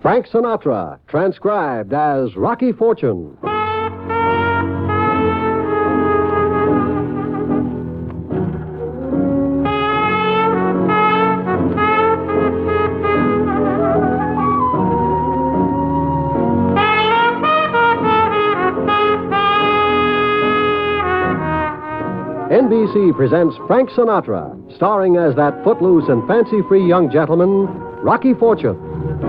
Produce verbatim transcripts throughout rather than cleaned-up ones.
Frank Sinatra, transcribed as Rocky Fortune. N B C presents Frank Sinatra, starring as that footloose and fancy-free young gentleman, Rocky Fortune.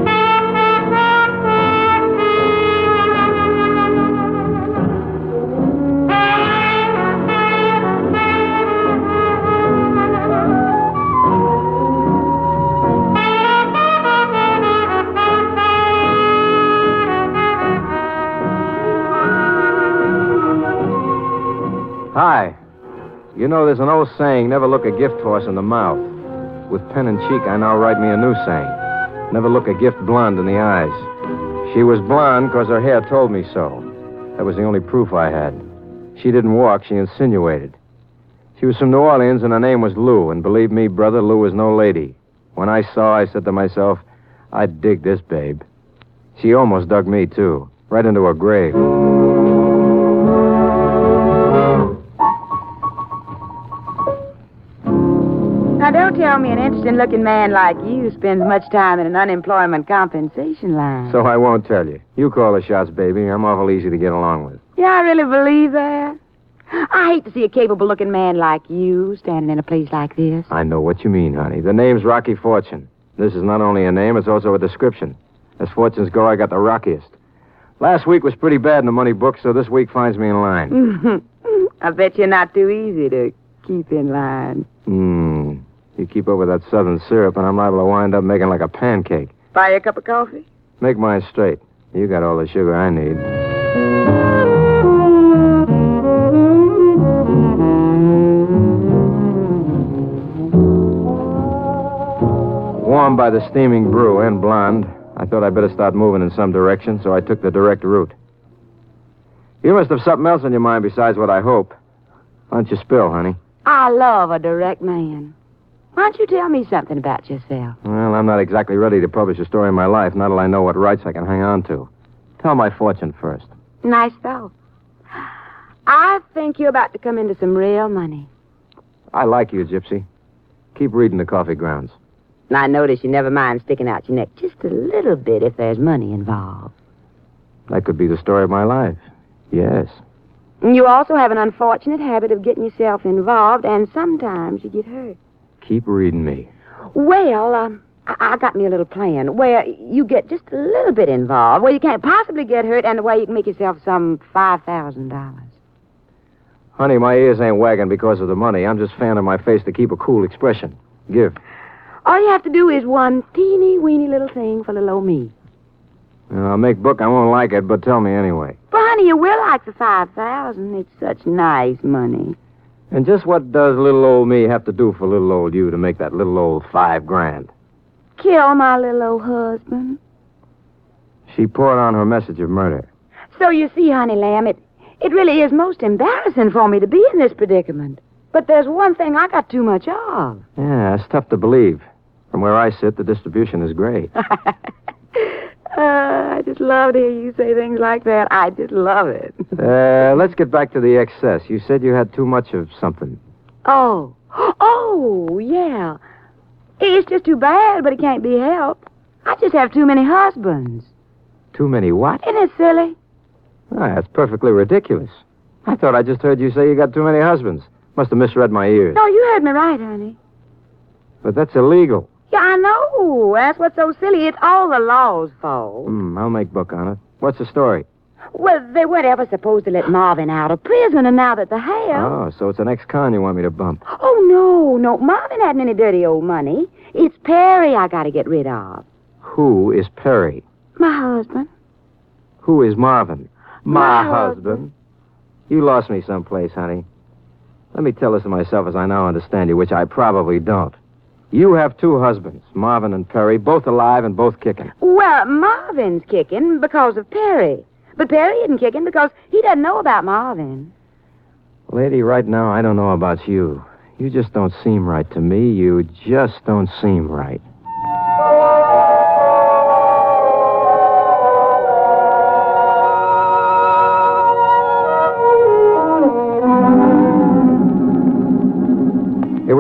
Hi. You know, there's an old saying, never look a gift horse in the mouth. With pen and cheek, I now write me a new saying. Never look a gift blonde in the eyes. She was blonde because her hair told me so. That was the only proof I had. She didn't walk, she insinuated. She was from New Orleans, and her name was Lou, and believe me, brother, Lou was no lady. When I saw her, I said to myself, I'd dig this babe. She almost dug me, too, right into her grave. Now, don't tell me an interesting-looking man like you spends much time in an unemployment compensation line. So I won't tell you. You call the shots, baby. I'm awful easy to get along with. Yeah, I really believe that. I hate to see a capable-looking man like you standing in a place like this. I know what you mean, honey. The name's Rocky Fortune. This is not only a name, it's also a description. As fortunes go, I got the rockiest. Last week was pretty bad in the money book, so this week finds me in line. I bet you're not too easy to keep in line. Hmm. You keep up with that southern syrup, and I'm liable to wind up making like a pancake. Buy you a cup of coffee? Make mine straight. You got all the sugar I need. Warmed by the steaming brew and blonde, I thought I'd better start moving in some direction, so I took the direct route. You must have something else on your mind besides what I hope. Why don't you spill, honey? I love a direct man. Why don't you tell me something about yourself? Well, I'm not exactly ready to publish a story of my life, not till I know what rights I can hang on to. Tell my fortune first. Nice thought. I think you're about to come into some real money. I like you, Gypsy. Keep reading the coffee grounds. And I notice you never mind sticking out your neck just a little bit if there's money involved. That could be the story of my life. Yes. And you also have an unfortunate habit of getting yourself involved, and sometimes you get hurt. Keep reading me. Well, um, I-, I got me a little plan where you get just a little bit involved, where you can't possibly get hurt, and the way you can make yourself some five thousand dollars. Honey, my ears ain't wagging because of the money. I'm just fanning my face to keep a cool expression. Give. All you have to do is one teeny-weeny little thing for little old me. Well, I'll make book. I won't like it, but tell me anyway. But, honey, you will like the five thousand. It's such nice money. And just what does little old me have to do for little old you to make that little old five grand? Kill my little old husband. She poured on her message of murder. So you see, honey lamb, it, it really is most embarrassing for me to be in this predicament. But there's one thing I got too much of. Yeah, it's tough to believe. From where I sit, the distribution is great. Uh, I just love to hear you say things like that. I just love it. uh, let's get back to the excess. You said you had too much of something. Oh. Oh, yeah. It's just too bad, but it can't be helped. I just have too many husbands. Too many what? Isn't it silly? Ah, that's perfectly ridiculous. I thought I just heard you say you got too many husbands. Must have misread my ears. No, you heard me right, honey. But that's illegal. Yeah, I know. That's what's so silly. It's all the law's fault. Hmm, I'll make book on it. What's the story? Well, they weren't ever supposed to let Marvin out of prison, and now that they have... Oh, so it's an ex-con you want me to bump. Oh, no, no. Marvin hadn't any dirty old money. It's Perry I got to get rid of. Who is Perry? My husband. Who is Marvin? My, My husband. husband. You lost me someplace, honey. Let me tell this to myself as I now understand you, which I probably don't. You have two husbands, Marvin and Perry, both alive and both kicking. Well, Marvin's kicking because of Perry. But Perry isn't kicking because he doesn't know about Marvin. Lady, right now, I don't know about you. You just don't seem right to me. You just don't seem right.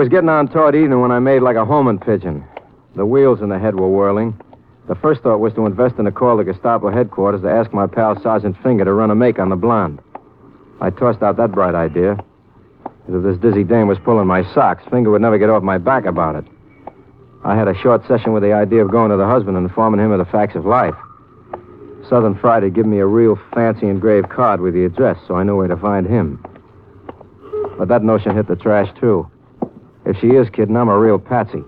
was getting on toward evening when I made like a homing pigeon. The wheels in the head were whirling. The first thought was to invest in a call to Gestapo headquarters to ask my pal Sergeant Finger to run a make on the blonde. I tossed out that bright idea. Because if this dizzy dame was pulling my socks, Finger would never get off my back about it. I had a short session with the idea of going to the husband and informing him of the facts of life. Southern Fried had given me a real fancy engraved card with the address, so I knew where to find him. But that notion hit the trash, too. If she is kidding, I'm a real patsy.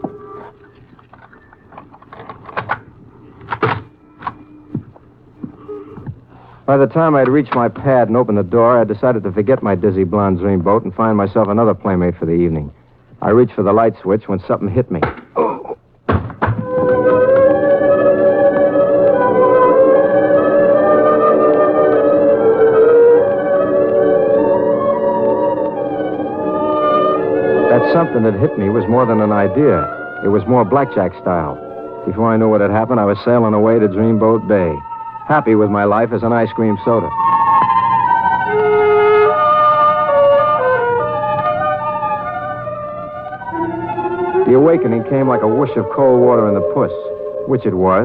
By the time I'd reached my pad and opened the door, I decided to forget my dizzy blonde dreamboat and find myself another playmate for the evening. I reached for the light switch when something hit me. Oh. That something that hit me was more than an idea. It was more blackjack style. Before I knew what had happened, I was sailing away to Dreamboat Bay, happy with my life as an ice cream soda. The awakening came like a whoosh of cold water in the puss, which it was.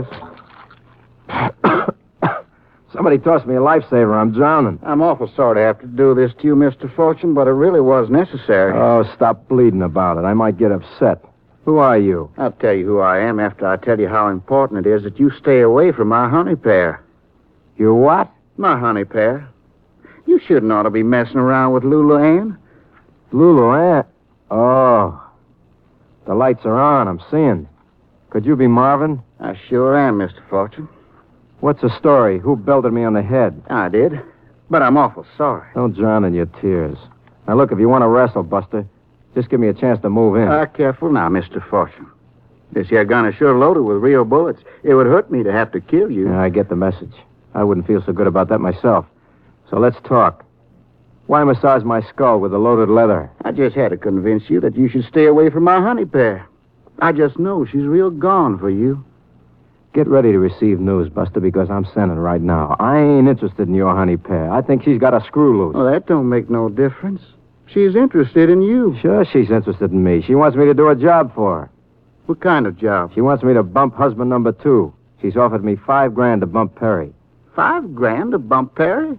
Somebody tossed me a lifesaver. I'm drowning. I'm awful sorry to have to do this to you, Mister Fortune, but it really was necessary. Oh, stop bleeding about it. I might get upset. Who are you? I'll tell you who I am after I tell you how important it is that you stay away from my honey pear. You what? My honey pear. You shouldn't ought to be messing around with Lulu Ann. Lulu Ann? Oh. The lights are on. I'm seeing. Could you be Marvin? I sure am, Mister Fortune. What's the story? Who belted me on the head? I did, but I'm awful sorry. Don't drown in your tears. Now, look, if you want to wrestle, Buster, just give me a chance to move in. Ah, uh, careful now, Mister Fortune. This here gun is sure loaded with real bullets. It would hurt me to have to kill you. Yeah, I get the message. I wouldn't feel so good about that myself. So let's talk. Why massage my skull with the loaded leather? I just had to convince you that you should stay away from my honey pear. I just know she's real gone for you. Get ready to receive news, Buster, because I'm sending right now. I ain't interested in your honey pear. I think she's got a screw loose. Well, that don't make no difference. She's interested in you. Sure, she's interested in me. She wants me to do a job for her. What kind of job? She wants me to bump husband number two. She's offered me five grand to bump Perry. Five grand to bump Perry?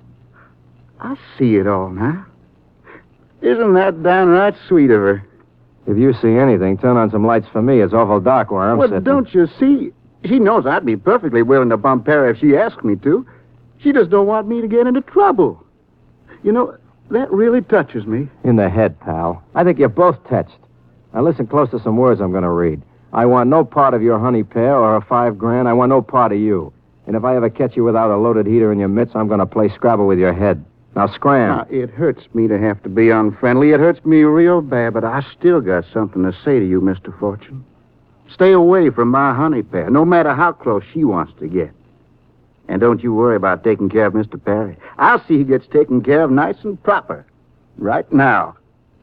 I see it all now. Isn't that downright sweet of her? If you see anything, turn on some lights for me. It's awful dark where I'm well, sitting. Don't you see? She knows I'd be perfectly willing to bump Perry if she asked me to. She just don't want me to get into trouble. You know, that really touches me. In the head, pal. I think you're both touched. Now listen close to some words I'm going to read. I want no part of your honey pear or her five grand. I want no part of you. And if I ever catch you without a loaded heater in your mitts, I'm going to play Scrabble with your head. Now, scram. Now, it hurts me to have to be unfriendly. It hurts me real bad, but I still got something to say to you, Mister Fortune. Stay away from my honey pear, no matter how close she wants to get. And don't you worry about taking care of Mister Perry. I'll see he gets taken care of nice and proper. Right now.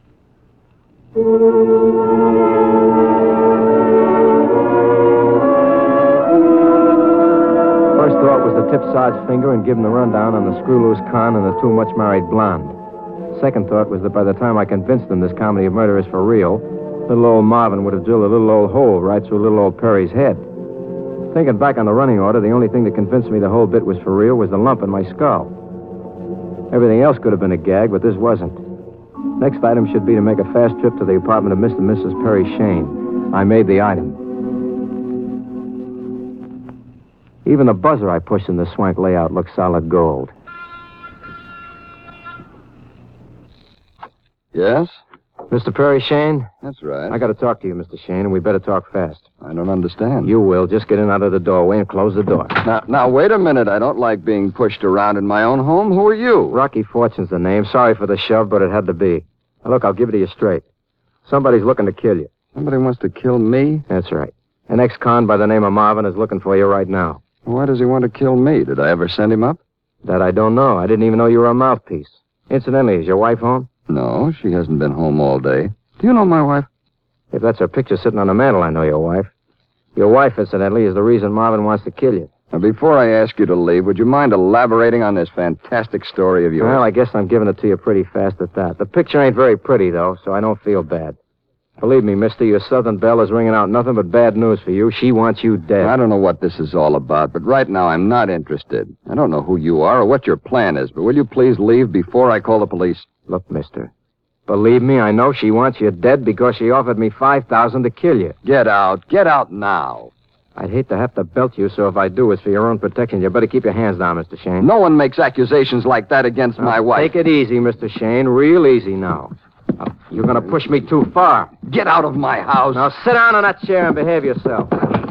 First thought was to tip Sarge Finger and give him the rundown on the screw-loose con and the too-much-married blonde. Second thought was that by the time I convinced them this comedy of murder is for real, little old Marvin would have drilled a little old hole right through little old Perry's head. Thinking back on the running order, the only thing that convinced me the whole bit was for real was the lump in my skull. Everything else could have been a gag, but this wasn't. Next item should be to make a fast trip to the apartment of Mister and Missus Perry Shane. I made the item. Even the buzzer I pushed in the swank layout looked solid gold. Yes? Mister Perry Shane? That's right. I got to talk to you, Mister Shane, and we better talk fast. I don't understand. You will. Just get in out of the doorway and close the door. Now, now, wait a minute. I don't like being pushed around in my own home. Who are you? Rocky Fortune's the name. Sorry for the shove, but it had to be. Now, look, I'll give it to you straight. Somebody's looking to kill you. Somebody wants to kill me? That's right. An ex-con by the name of Marvin is looking for you right now. Why does he want to kill me? Did I ever send him up? That I don't know. I didn't even know you were a mouthpiece. Incidentally, is your wife home? No, she hasn't been home all day. Do you know my wife? If that's her picture sitting on the mantel, I know your wife. Your wife, incidentally, is the reason Marvin wants to kill you. Now, before I ask you to leave, would you mind elaborating on this fantastic story of yours? Well, I guess I'm giving it to you pretty fast at that. The picture ain't very pretty, though, so I don't feel bad. Believe me, mister, your Southern Belle is ringing out nothing but bad news for you. She wants you dead. I don't know what this is all about, but right now I'm not interested. I don't know who you are or what your plan is, but will you please leave before I call the police? Look, mister, believe me, I know she wants you dead because she offered me five thousand dollars to kill you. Get out. Get out now. I'd hate to have to belt you, so if I do, it's for your own protection. You better keep your hands down, Mister Shane. No one makes accusations like that against my Now, wife. Take it easy, Mister Shane. Real easy now. Uh, You're going to push me too far. Get out of my house. Now sit down in that chair and behave yourself.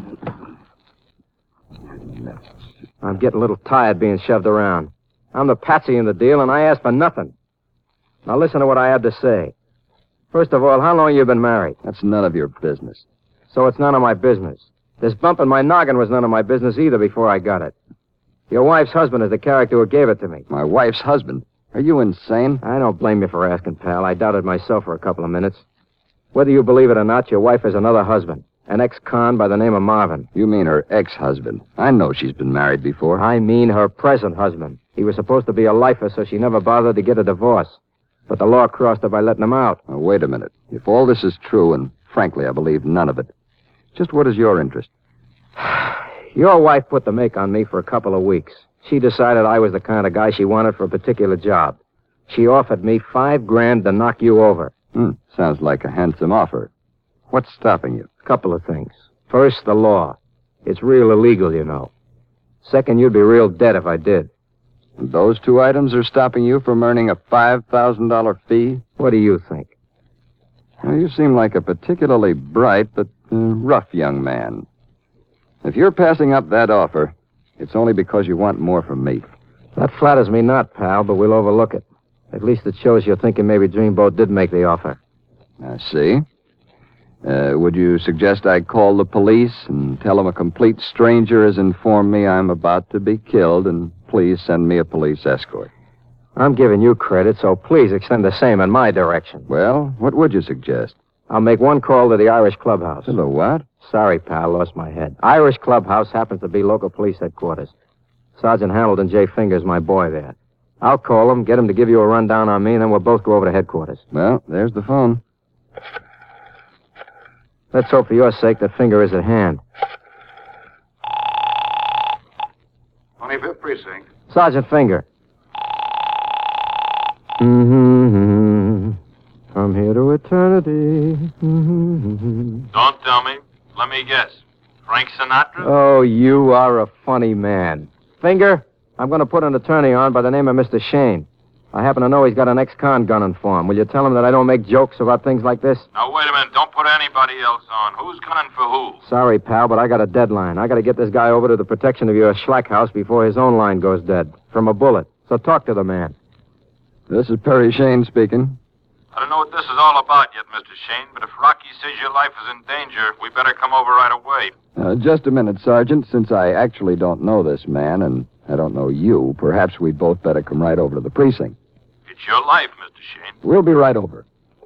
I'm getting a little tired being shoved around. I'm the patsy in the deal, and I asked for nothing. Now listen to what I have to say. First of all, how long you been married? That's none of your business. So it's none of my business. This bump in my noggin was none of my business either before I got it. Your wife's husband is the character who gave it to me. My wife's husband? Are you insane? I don't blame you for asking, pal. I doubted myself for a couple of minutes. Whether you believe it or not, your wife has another husband, an ex-con by the name of Marvin. You mean her ex-husband. I know she's been married before. I mean her present husband. He was supposed to be a lifer, so she never bothered to get a divorce. But the law crossed her by letting him out. Now, wait a minute. If all this is true, and frankly, I believe none of it, just what is your interest? Your wife put the make on me for a couple of weeks. She decided I was the kind of guy she wanted for a particular job. She offered me five grand to knock you over. Hmm, sounds like a handsome offer. What's stopping you? A couple of things. First, the law. It's real illegal, you know. Second, you'd be real dead if I did. And those two items are stopping you from earning a five thousand dollars fee? What do you think? Well, you seem like a particularly bright but uh, rough young man. If you're passing up that offer, it's only because you want more from me. That flatters me not, pal, but we'll overlook it. At least it shows you're thinking maybe Dreamboat did make the offer. I see. Uh, would you suggest I call the police and tell them a complete stranger has informed me I'm about to be killed, and please send me a police escort? I'm giving you credit, so please extend the same in my direction. Well, what would you suggest? I'll make one call to the Irish Clubhouse. To the what? Sorry, pal, lost my head. Irish Clubhouse happens to be local police headquarters. Sergeant Hamilton J. Finger's my boy there. I'll call him, get him to give you a rundown on me, and then we'll both go over to headquarters. Well, there's the phone. Let's hope for your sake that Finger is at hand. twenty-fifth Precinct. Sergeant Finger. Mm-hmm. From here to eternity. Mm-hmm. Don't tell me. Let me guess. Frank Sinatra? Oh, you are a funny man. Finger, I'm going to put an attorney on by the name of Mister Shane. I happen to know he's got an ex-con gunning for him. Will you tell him that I don't make jokes about things like this? Now, wait a minute. Don't put anybody else on. Who's gunning for who? Sorry, pal, but I got a deadline. I got to get this guy over to the protection of your Schlack house before his own line goes dead. From a bullet. So talk to the man. This is Perry Shane speaking. I don't know what this is all about yet, Mister Shane, but if Rocky says your life is in danger, we better come over right away. Uh, just a minute, Sergeant. Since I actually don't know this man, and I don't know you, perhaps we'd both better come right over to the precinct. It's your life, Mister Shane. We'll be right over.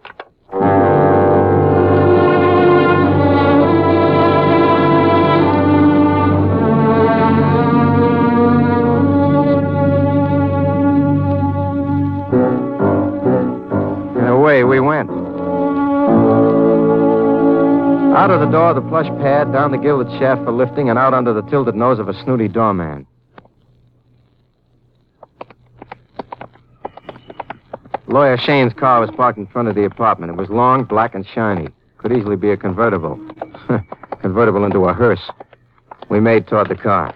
And away we went. Out of the door of the plush pad, down the gilded shaft for lifting, and out under the tilted nose of a snooty doorman. Lawyer Shane's car was parked in front of the apartment. It was long, black, and shiny. Could easily be a convertible. Convertible into a hearse. We made toward the car.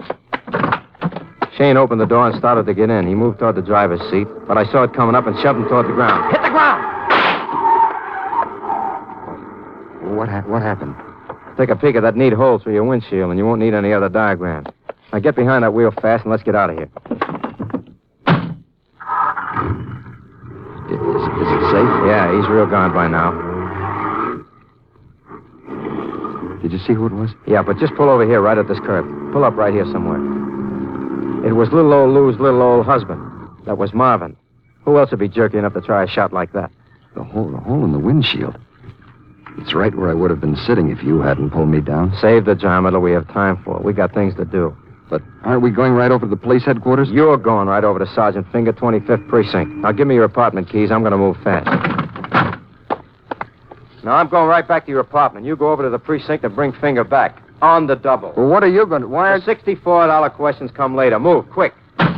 Shane opened the door and started to get in. He moved toward the driver's seat, but I saw it coming up and shoved him toward the ground. Hit the ground! What, ha- what happened? Take a peek at that neat hole through your windshield, and you won't need any other diagrams. Now get behind that wheel fast, and let's get out of here. Is, is it safe? Yeah, he's real gone by now. Did you see who it was? Yeah, but just pull over here right at this curb. Pull up right here somewhere. It was little old Lou's little old husband. That was Marvin. Who else would be jerky enough to try a shot like that? The hole, the hole in the windshield. It's right where I would have been sitting if you hadn't pulled me down. Save the drama till we have time for it. We got things to do. But aren't we going right over to the police headquarters? You're going right over to Sergeant Finger, twenty-fifth Precinct. Now give me your apartment keys. I'm going to move fast. No, I'm going right back to your apartment. You go over to the precinct and bring Finger back. On the double. Well, what are you going to... Why are... The sixty-four dollar questions come later. Move, quick.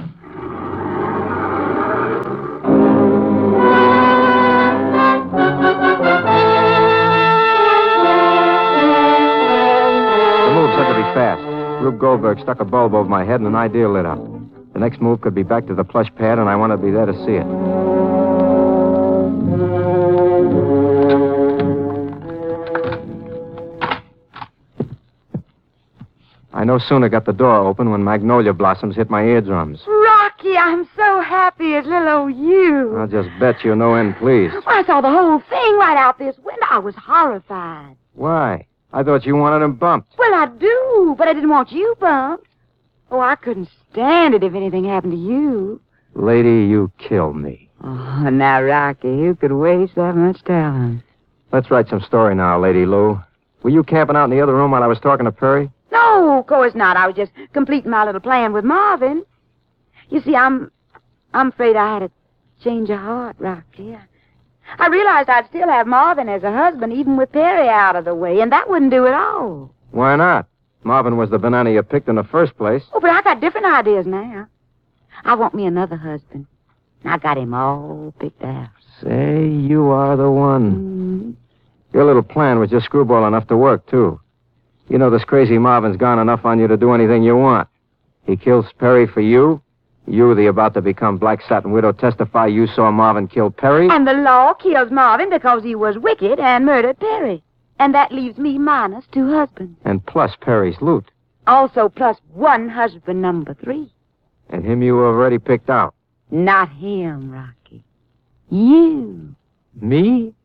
Fast. Rube Goldberg stuck a bulb over my head and an idea lit up. The next move could be back to the plush pad, and I wanted to be there to see it. I no sooner got the door open when magnolia blossoms hit my eardrums. Rocky, I'm so happy as little old you. I'll just bet you're no end pleased. Well, I saw the whole thing right out this window. I was horrified. Why? I thought you wanted him bumped. Well, I do, but I didn't want you bumped. Oh, I couldn't stand it if anything happened to you. Lady, you kill me. Oh, now, Rocky, who could waste that much talent? Let's write some story now, Lady Lou. Were you camping out in the other room while I was talking to Perry? No, of course not. I was just completing my little plan with Marvin. You see, I'm I'm afraid I had a change of heart, Rocky. I realized I'd still have Marvin as a husband, even with Perry out of the way, and that wouldn't do it all. Why not? Marvin was the banana you picked in the first place. Oh, but I got different ideas now. I want me another husband. I got him all picked out. Say, you are the one. Mm-hmm. Your little plan was just screwball enough to work, too. You know this crazy Marvin's gone enough on you to do anything you want. He kills Perry for you. You, the about-to-become black satin widow, testify you saw Marvin kill Perry. And the law kills Marvin because he was wicked and murdered Perry. And that leaves me minus two husbands. And plus Perry's loot. Also plus one husband number three. And him you already picked out. Not him, Rocky. You. Me?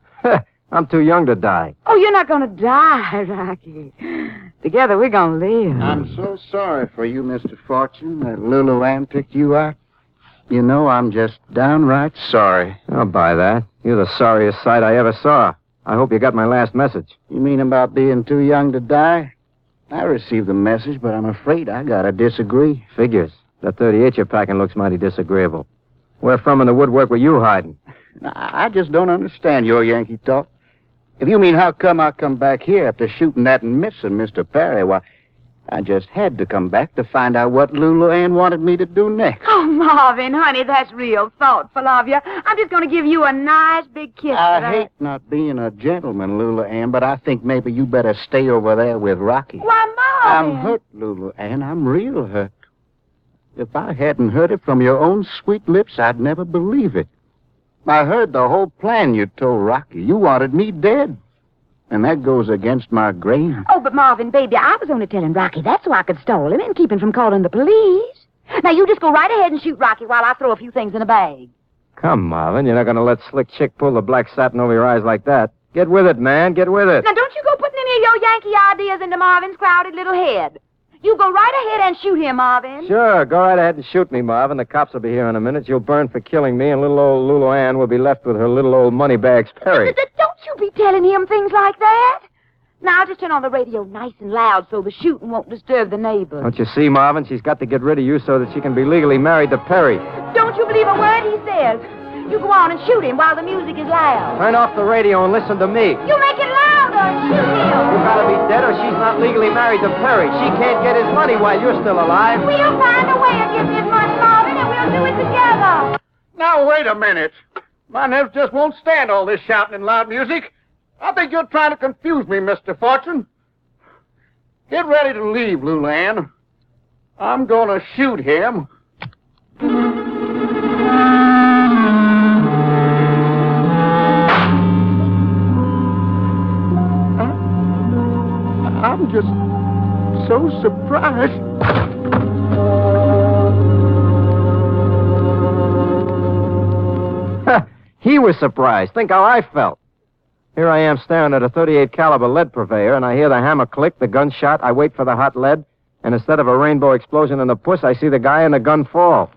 I'm too young to die. Oh, you're not going to die, Rocky. Together we're going to live. I'm so sorry for you, Mister Fortune, that Lulu Ann picked you out. You know, I'm just downright sorry. I'll buy that. You're the sorriest sight I ever saw. I hope you got my last message. You mean about being too young to die? I received the message, but I'm afraid I gotta disagree. Figures. That thirty-eight you're packing looks mighty disagreeable. Where from in the woodwork were you hiding? I just don't understand your Yankee talk. If you mean how come I come back here after shooting that and missing Mister Perry, why, I just had to come back to find out what Lulu Ann wanted me to do next. Oh, Marvin, honey, that's real thoughtful of you. I'm just going to give you a nice big kiss. I for hate that. not being a gentleman, Lulu Ann, but I think maybe you better stay over there with Rocky. Why, Marvin? I'm hurt, Lulu Ann. I'm real hurt. If I hadn't heard it from your own sweet lips, I'd never believe it. I heard the whole plan you told Rocky. You wanted me dead. And that goes against my grain. Oh, but Marvin, baby, I was only telling Rocky that so I could stall him and keep him from calling the police. Now, you just go right ahead and shoot Rocky while I throw a few things in a bag. Come, Marvin. You're not going to let Slick Chick pull the black satin over your eyes like that. Get with it, man. Get with it. Now, don't you go putting any of your Yankee ideas into Marvin's crowded little head. You go right ahead and shoot him, Marvin. Sure, go right ahead and shoot me, Marvin. The cops will be here in a minute. You'll burn for killing me, and little old Lulu Ann will be left with her little old moneybags Perry. Don't you be telling him things like that. Now, I'll just turn on the radio nice and loud so the shooting won't disturb the neighbors. Don't you see, Marvin? She's got to get rid of you so that she can be legally married to Perry. Don't you believe a word he says. You go on and shoot him while the music is loud. Turn off the radio and listen to me. You make it louder and shoot him. You gotta be dead or she's not legally married to Perry. She can't get his money while you're still alive. We'll find a way of getting his money, Marvin, and we'll do it together. Now, wait a minute. My nerves just won't stand all this shouting and loud music. I think you're trying to confuse me, Mister Fortune. Get ready to leave, Lulu Ann. I'm gonna shoot him. I'm just so surprised. He was surprised. Think how I felt. Here I am staring at a thirty-eight caliber lead purveyor, and I hear the hammer click, the gunshot. I wait for the hot lead, and instead of a rainbow explosion in the puss, I see the guy and the gun fall.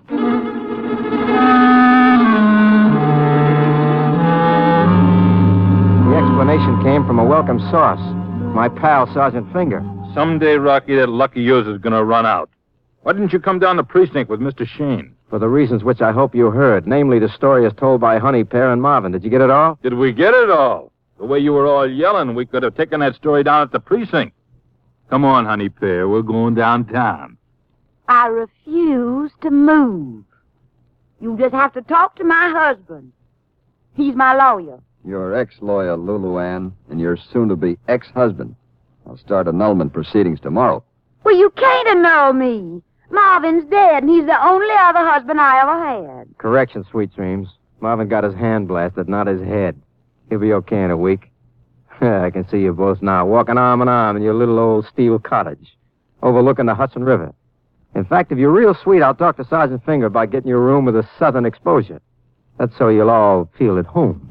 The explanation came from a welcome source, my pal, Sergeant Finger. Someday, Rocky, that luck of yours is going to run out. Why didn't you come down the precinct with Mister Shane? For the reasons which I hope you heard, namely the story as told by Honey, Pear, and Marvin. Did you get it all? Did we get it all? The way you were all yelling, we could have taken that story down at the precinct. Come on, honey pear. We're going downtown. I refuse to move. You just have to talk to my husband. He's my lawyer. Your ex-lawyer, Lulu Ann, and your soon-to-be ex-husband. I'll start annulment proceedings tomorrow. Well, you can't annul me. Marvin's dead, and he's the only other husband I ever had. Correction, Sweet Dreams. Marvin got his hand blasted, not his head. He'll be okay in a week. I can see you both now, walking arm in arm in your little old steel cottage, overlooking the Hudson River. In fact, if you're real sweet, I'll talk to Sergeant Finger about getting you a room with a southern exposure. That's so you'll all feel at home.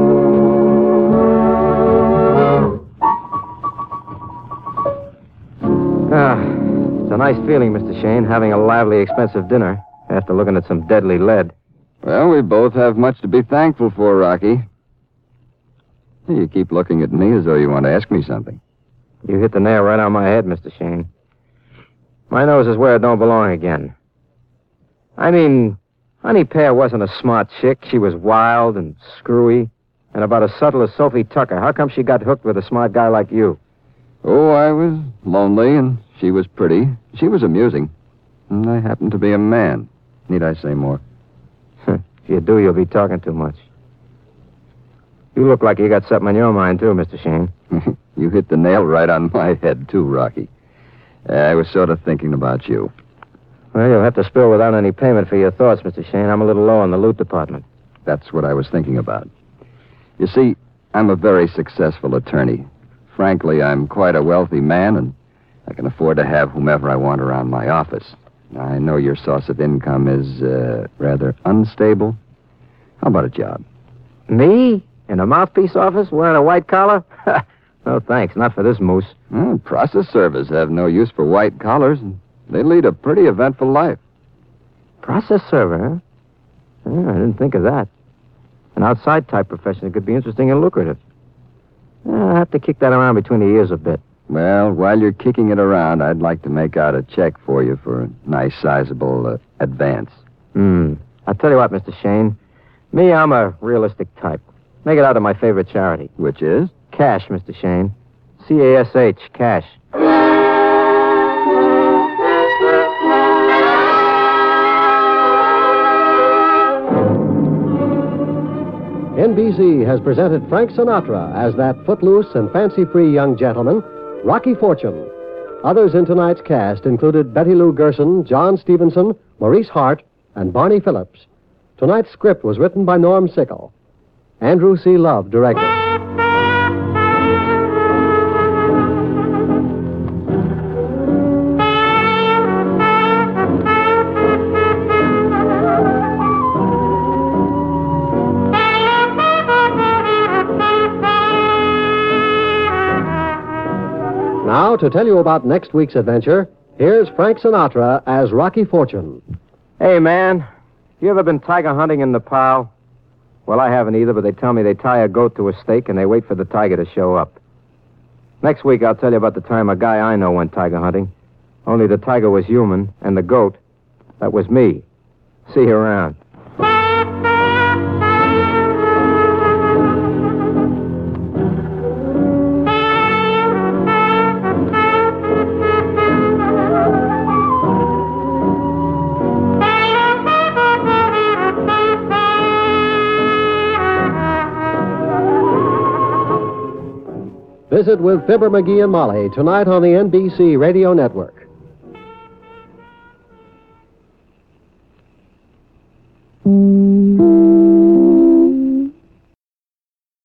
Ah, it's a nice feeling, Mister Shane, having a lively, expensive dinner after looking at some deadly lead. Well, we both have much to be thankful for, Rocky. You keep looking at me as though you want to ask me something. You hit the nail right on my head, Mister Shane. My nose is where it don't belong again. I mean, Honey Pear wasn't a smart chick. She was wild and screwy and about as subtle as Sophie Tucker. How come she got hooked with a smart guy like you? Oh, I was lonely, and she was pretty. She was amusing. And I happened to be a man. Need I say more? If you do, you'll be talking too much. You look like you got something on your mind, too, Mister Shane. You hit the nail right on my head, too, Rocky. Uh, I was sort of thinking about you. Well, you'll have to spill without any payment for your thoughts, Mister Shane. I'm a little low in the loot department. That's what I was thinking about. You see, I'm a very successful attorney. Frankly, I'm quite a wealthy man, and I can afford to have whomever I want around my office. I know your source of income is uh, rather unstable. How about a job? Me? In a mouthpiece office wearing a white collar? No, thanks. Not for this moose. Well, process servers have no use for white collars, and they lead a pretty eventful life. Process server, huh? Yeah, I didn't think of that. An outside type profession that could be interesting and lucrative. Yeah, I'll have to kick that around between the ears a bit. Well, while you're kicking it around, I'd like to make out a check for you for a nice, sizable uh, advance. Hmm. I'll tell you what, Mister Shane. Me, I'm a realistic type. Make it out to my favorite charity. Which is? Cash, Mister Shane. C A S H, cash. N B C has presented Frank Sinatra as that footloose and fancy-free young gentleman, Rocky Fortune. Others in tonight's cast included Betty Lou Gerson, John Stevenson, Maurice Hart, and Barney Phillips. Tonight's script was written by Norm Sickle. Andrew C. Love directed. Now, to tell you about next week's adventure, here's Frank Sinatra as Rocky Fortune. Hey, man. You ever been tiger hunting in Nepal? Well, I haven't either, but they tell me they tie a goat to a stake and they wait for the tiger to show up. Next week, I'll tell you about the time a guy I know went tiger hunting. Only the tiger was human, and the goat, that was me. See you around. Visit with Fibber, McGee, and Molly tonight on the N B C Radio Network.